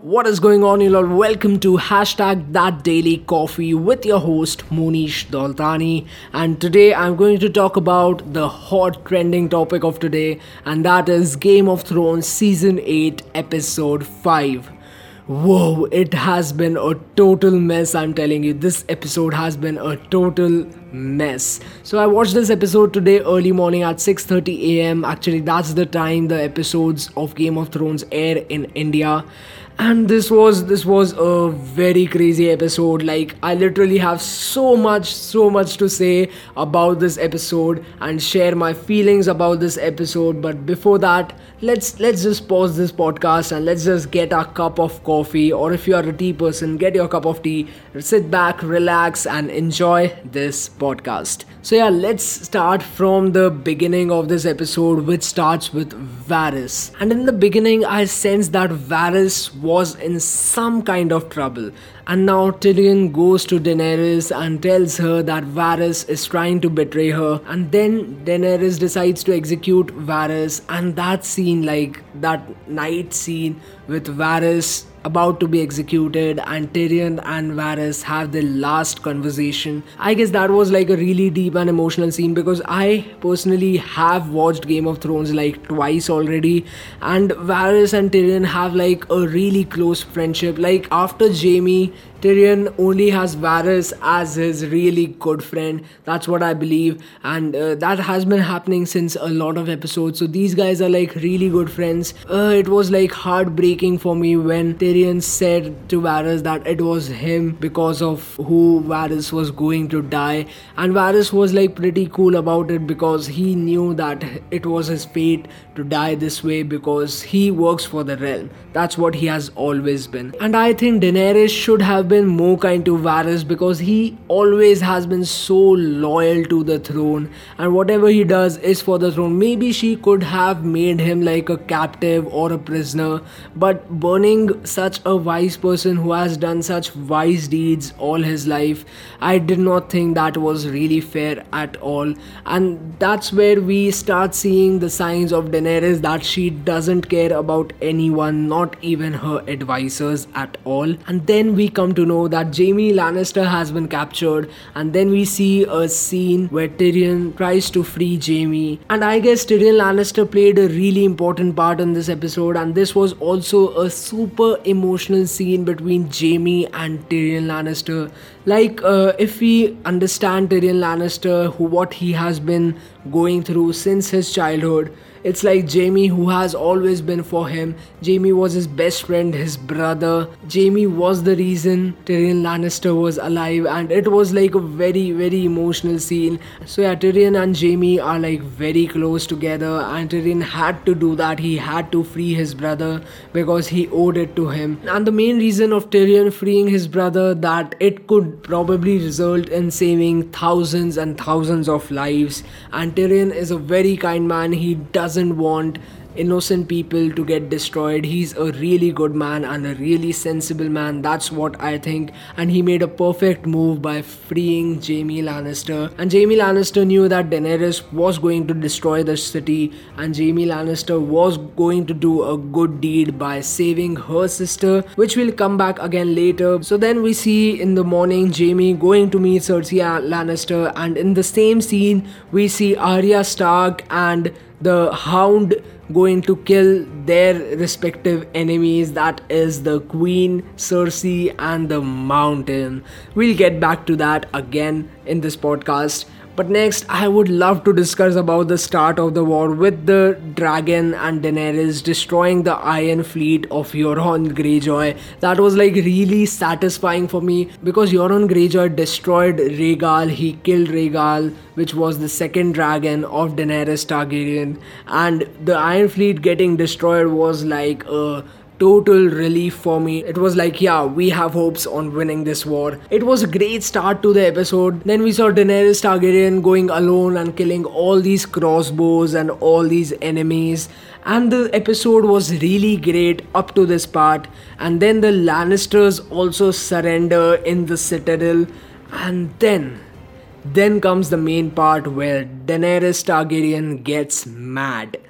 What is going on, you all? Welcome to hashtag That Daily Coffee with your host Monish Doltani. And today I'm going to talk about the hot trending topic of today, and that is Game of Thrones Season 8, Episode 5. Whoa, it has been a total mess, I'm telling you. This episode has been a total mess. So I watched this episode today early morning at 6:30 a.m. Actually, that's the time the episodes of Game of Thrones air in India. And this was a very crazy episode. Like, I literally have so much to say about this episode and share my feelings about this episode. But before that, let's just pause this podcast and let's just get a cup of coffee, or if you are a tea person, get your cup of tea, sit back, relax and enjoy this podcast. So yeah, let's start from the beginning of this episode, which starts with Varys. And in the beginning, I sensed that Varys was in some kind of trouble. And now Tyrion goes to Daenerys and tells her that Varys is trying to betray her. And then Daenerys decides to execute Varys. And that scene, like that night scene with Varys about to be executed and Tyrion and Varys have their last conversation. I guess that was like a really deep and emotional scene, because I personally have watched Game of Thrones like twice already, and Varys and Tyrion have like a really close friendship. Like, after Jaime, Tyrion only has Varys as his really good friend. That's what I believe, and that has been happening since a lot of episodes. So these guys are like really good friends. It was like heartbreaking for me when Tyrion said to Varys that it was him because of who Varys was going to die, and Varys was like pretty cool about it because he knew that it was his fate to die this way because he works for the realm. That's what he has always been. And I think Daenerys should have been more kind to Varys because he always has been so loyal to the throne, and whatever he does is for the throne. Maybe she could have made him like a captive or a prisoner, but burning such a wise person who has done such wise deeds all his life, I did not think that was really fair at all. And that's where we start seeing the signs of Daenerys, that she doesn't care about anyone, not even her advisors at all. And then we come to know that Jaime Lannister has been captured, and then we see a scene where Tyrion tries to free Jaime. And I guess Tyrion Lannister played a really important part in this episode, and this was also a super emotional scene between Jaime and Tyrion Lannister. Like, if we understand Tyrion Lannister, what he has been going through since his childhood, it's like Jaime who has always been for him. Jaime was his best friend, his brother. Jaime was the reason Tyrion Lannister was alive, and it was like a very emotional scene. So yeah, Tyrion and Jaime are like very close together, and Tyrion had to do that. He had to free his brother because he owed it to him. And the main reason of Tyrion freeing his brother, that it could probably result in saving thousands and thousands of lives. And Tyrion is a very kind man. He doesn't want innocent people to get destroyed. He's a really good man and a really sensible man. That's what I think. And he made a perfect move by freeing Jaime Lannister. And Jaime Lannister knew that Daenerys was going to destroy the city, and Jaime Lannister was going to do a good deed by saving her sister, which will come back again later. So then we see in the morning Jaime going to meet Cersei Lannister, and in the same scene we see Arya Stark and the Hound going to kill their respective enemies, that is the Queen, Cersei and the Mountain. We'll get back to that again in this podcast. But next, I would love to discuss about the start of the war with the dragon and Daenerys destroying the Iron Fleet of Euron Greyjoy. That was like really satisfying for me because Euron Greyjoy destroyed Rhaegal. He killed Rhaegal, which was the second dragon of Daenerys Targaryen. And the Iron Fleet getting destroyed was like a total relief for me. It was like, yeah, we have hopes on winning this war. It was a great start to the episode. Then we saw Daenerys Targaryen going alone and killing all these crossbows and all these enemies. And the episode was really great up to this part. And then the Lannisters also surrender in the Citadel. And then comes the main part where Daenerys Targaryen gets mad.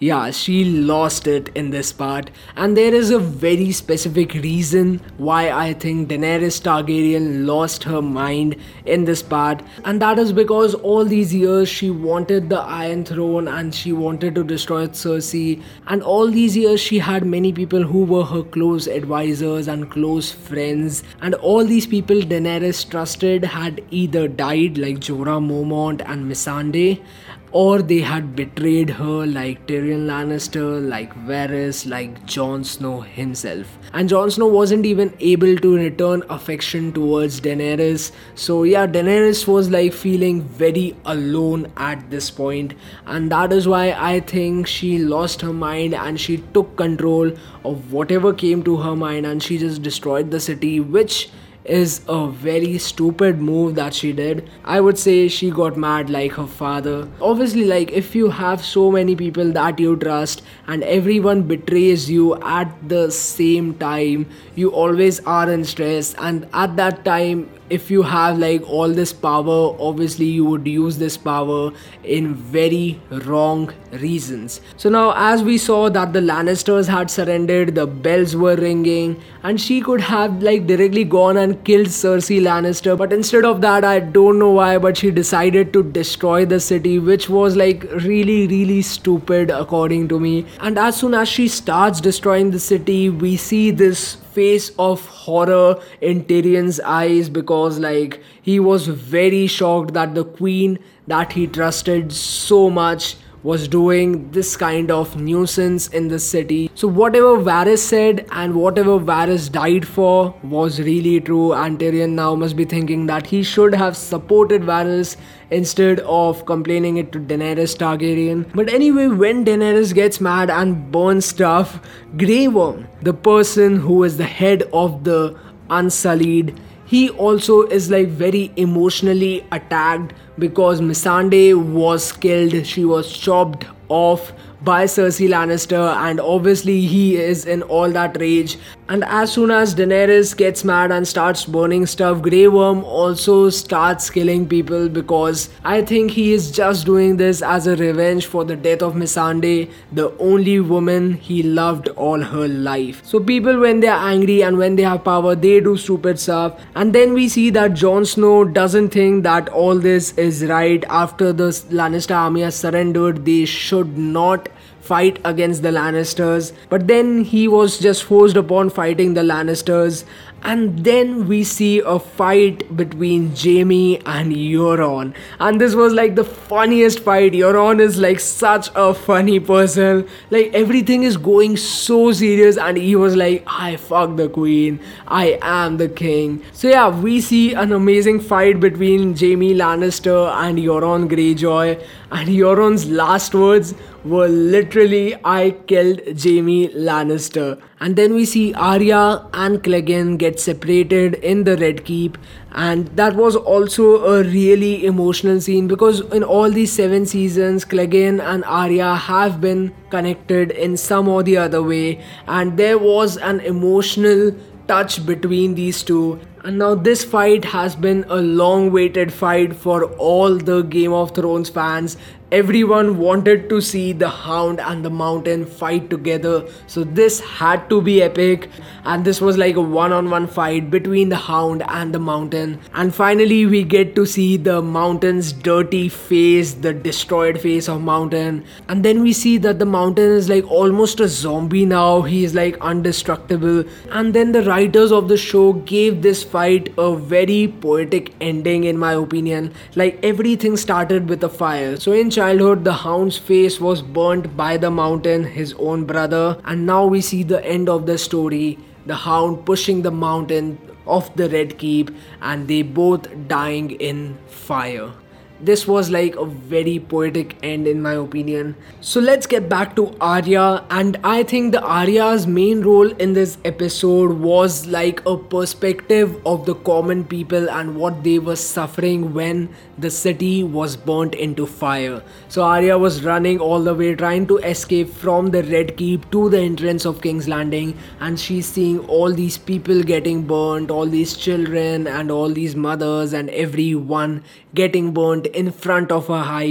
Yeah, she lost it in this part, and there is a very specific reason why I think Daenerys Targaryen lost her mind in this part, and that is because all these years she wanted the Iron Throne and she wanted to destroy Cersei, and all these years she had many people who were her close advisors and close friends, and all these people Daenerys trusted had either died like Jorah Mormont and Missandei, or they had betrayed her like Tyrion Lannister, like Varys, like Jon Snow himself. And Jon Snow wasn't even able to return affection towards Daenerys. So yeah, Daenerys was like feeling very alone at this point, and that is why I think she lost her mind and she took control of whatever came to her mind and she just destroyed the city, which is a very stupid move that she did. I would say she got mad like her father. Obviously, like if you have so many people that you trust and everyone betrays you at the same time, you always are in stress, and at that time if you have like all this power, obviously you would use this power in very wrong reasons. So now as we saw that the Lannisters had surrendered, the bells were ringing, and she could have like directly gone and killed Cersei Lannister, but instead of that, I don't know why, but she decided to destroy the city, which was like really stupid according to me. And as soon as she starts destroying the city, we see this face of horror in Tyrion's eyes, because like he was very shocked that the queen that he trusted so much was doing this kind of nuisance in the city. So whatever Varys said and whatever Varys died for was really true, and Tyrion now must be thinking that he should have supported Varys instead of complaining it to Daenerys Targaryen. But anyway, when Daenerys gets mad and burns stuff, Grey Worm, the person who is the head of the Unsullied, he also is like very emotionally attacked because Missandei was killed. She was chopped off by Cersei Lannister, and obviously he is in all that rage. And as soon as Daenerys gets mad and starts burning stuff, Grey Worm also starts killing people, because I think he is just doing this as a revenge for the death of Missandei, the only woman he loved all her life. So people, when they are angry and when they have power, they do stupid stuff. And then we see that Jon Snow doesn't think that all this is right. After the Lannister army has surrendered, they should not fight against the Lannisters, but then he was just forced upon fighting the Lannisters. And then we see a fight between Jaime and Euron, and this was like the funniest fight. Euron is like such a funny person, like everything is going so serious and he was like, I fuck the queen, I am the king. So yeah, we see an amazing fight between Jaime Lannister and Euron Greyjoy, and Euron's last words were literally, I killed Jaime Lannister. And then we see Arya and Clegane get separated in the Red Keep, and that was also a really emotional scene, because in all these 7 seasons Clegane and Arya have been connected in some or the other way, and there was an emotional touch between these two. And now this fight has been a long waited fight for all the Game of Thrones fans. Everyone wanted to see the Hound and the Mountain fight together, so this had to be epic, and this was like a one-on-one fight between the Hound and the Mountain. And finally we get to see the Mountain's dirty face, the destroyed face of Mountain. And then we see that the Mountain is like almost a zombie now, he is like indestructible. And then the writers of the show gave this fight a very poetic ending in my opinion. Like everything started with a fire. So in childhood, the Hound's face was burnt by the Mountain, his own brother, and now we see the end of the story, the Hound pushing the Mountain off the Red Keep and they both dying in fire. This was like a very poetic end in my opinion. So let's get back to Arya, and I think the Arya's main role in this episode was like a perspective of the common people and what they were suffering when the city was burnt into fire. So Arya was running all the way trying to escape from the Red Keep to the entrance of King's Landing, and she's seeing all these people getting burnt, all these children and all these mothers and everyone getting burnt in front of her eyes.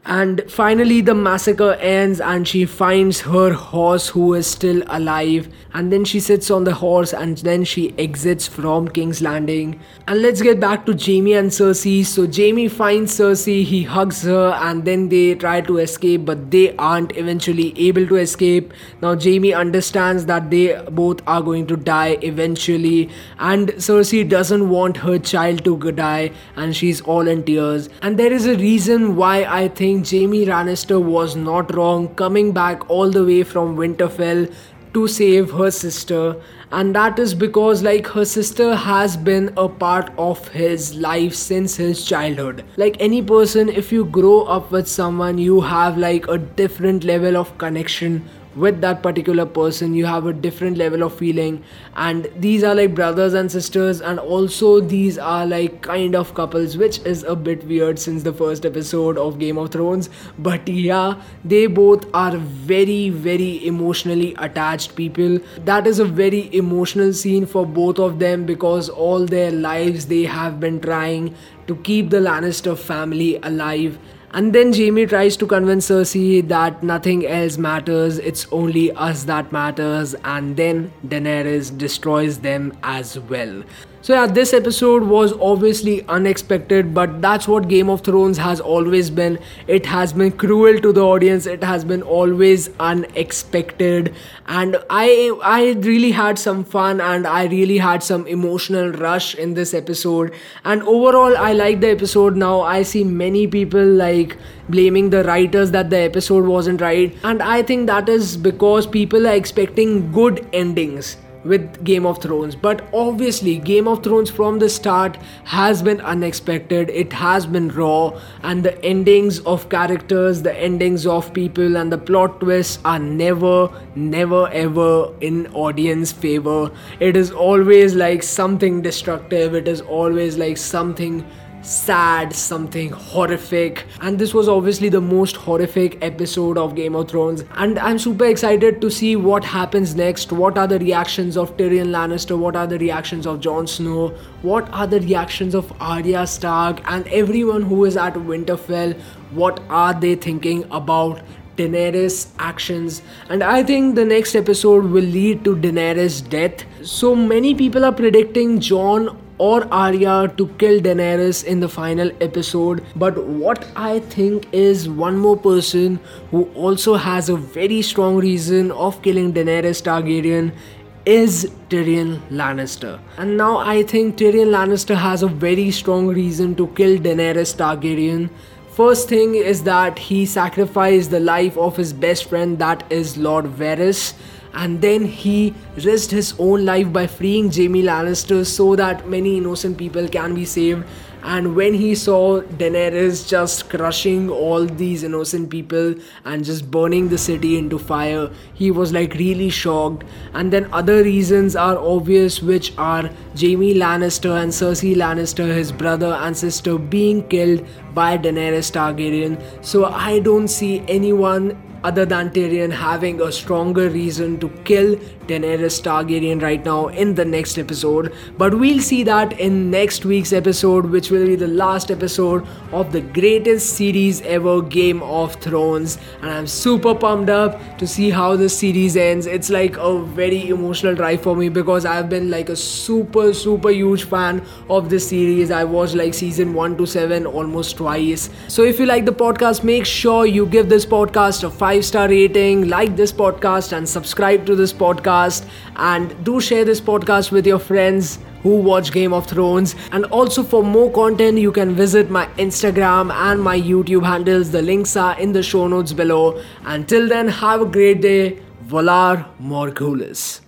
And finally, the massacre ends and she finds her horse who is still alive. And then she sits on the horse and then she exits from King's Landing. And let's get back to Jaime and Cersei. So Jaime finds Cersei, he hugs her, and then they try to escape, but they aren't eventually able to escape. Now Jaime understands that they both are going to die eventually, and Cersei doesn't want her child to die, and she's all in tears. And there is a reason why I think Jaime Lannister was not wrong coming back all the way from Winterfell to save her sister, and that is because like her sister has been a part of his life since his childhood. Like any person, if you grow up with someone, you have like a different level of connection with that particular person. You have a different level of feeling, and these are like brothers and sisters, and also these are like kind of couples, which is a bit weird since the first episode of Game of Thrones. But yeah, they both are very emotionally attached people. That is a very emotional scene for both of them, because all their lives they have been trying to keep the Lannister family alive. And then Jaime tries to convince Cersei that nothing else matters, it's only us that matters, and then Daenerys destroys them as well. So yeah, this episode was obviously unexpected, but that's what Game of Thrones has always been. It has been cruel to the audience, it has been always unexpected, and I really had some fun, and I really had some emotional rush in this episode. And overall, I like the episode. Now I see many people like blaming the writers that the episode wasn't right, and I think that is because people are expecting good endings with Game of Thrones. But obviously Game of Thrones from the start has been unexpected, it has been raw, and the endings of characters, the endings of people, and the plot twists are never ever in audience favor. It is always like something destructive, it is always like something sad, something horrific, and this was obviously the most horrific episode of Game of Thrones. And I'm super excited to see what happens next. What are the reactions of Tyrion Lannister, what are the reactions of Jon Snow, what are the reactions of Arya Stark, and everyone who is at Winterfell. What are they thinking about Daenerys' actions? And I think the next episode will lead to Daenerys' death. So many people are predicting Jon or Arya to kill Daenerys in the final episode, but what I think is one more person who also has a very strong reason of killing Daenerys Targaryen is Tyrion Lannister. And now I think Tyrion Lannister has a very strong reason to kill Daenerys Targaryen. First thing is that he sacrificed the life of his best friend, that is Lord Varys, and then he risked his own life by freeing Jaime Lannister so that many innocent people can be saved. And when he saw Daenerys just crushing all these innocent people and just burning the city into fire, he was like really shocked. And then other reasons are obvious, which are Jaime Lannister and Cersei Lannister, his brother and sister, being killed by Daenerys Targaryen. So I don't see anyone other than Tyrion having a stronger reason to kill Daenerys Targaryen right now in the next episode. But we'll see that in next week's episode, which will be the last episode of the greatest series ever, Game of Thrones. And I'm super pumped up to see how this series ends. It's like a very emotional drive for me because I've been like a super huge fan of this series. I watched like season 1 to 7 almost twice. So if you like the podcast, make sure you give this podcast a 5-star rating, like this podcast and subscribe to this podcast, and do share this podcast with your friends who watch Game of Thrones. And also for more content, you can visit my Instagram and my YouTube handles. The links are in the show notes below. Until then, have a great day. Valar Morghulis.